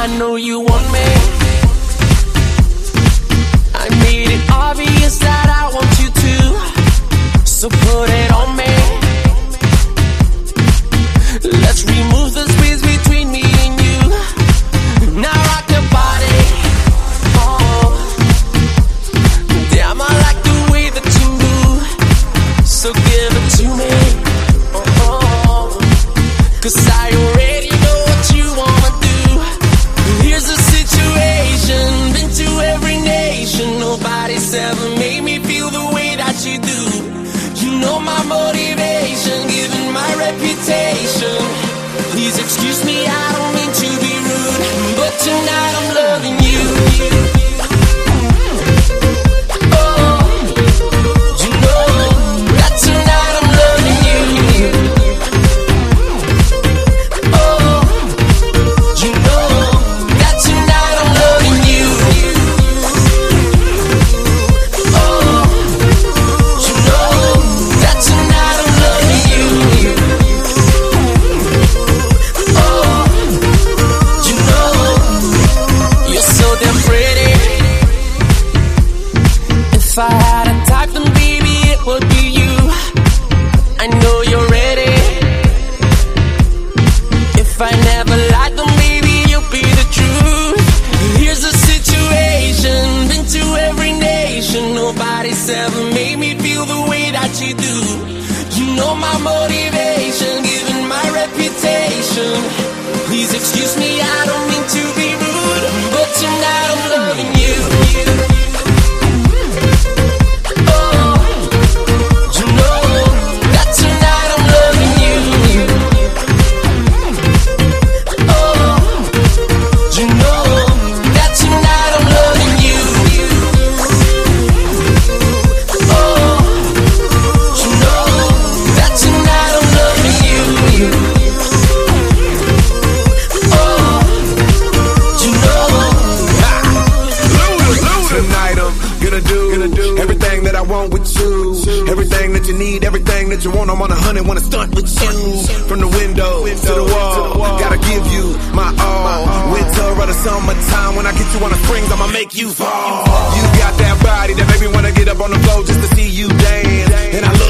I know you want me. I made it obvious that I want you to, so put it on me. Let's remove the space between me and you. Now rock your body. Oh, damn, I like the way that you move, so give it to me. Oh, 'cause I already know what you wanna do. Here's the situation, been to every nation. Nobody's ever made me feel the way that you do. You know my motivation, given my reputation. Please excuse me, I don't mean to be rude, but tonight I'm loving you. Oh, you know that tonight I'm loving you. Oh, you know that tonight I'm loving you. Oh, you know that tonight I'm loving you. Oh, you know you're so damn pretty. If I had a type, then baby it would be you. I know you're ready. If I never lied, then maybe you'll be the truth. Here's the situation, been to every nation. Nobody's ever made me feel the way that you do. You know my motivation, given my reputation. Please excuse me, I don't mean to be rude, but tonight I'm loving you. Oh, you know that tonight I'm loving you. Oh, you know that tonight I'm loving you. Oh, you know that tonight I'm loving you. Oh, you know. Tonight I'm gonna do everything that I want with you. Everything that you need, everything that you want. I'm on 100, wanna stunt with you. From the window to the wall, gotta give you my all. Winter or the summertime, when I get you on the springs, I'ma make you fall. You got that body that make me wanna get up on the floor just to see you dance. And I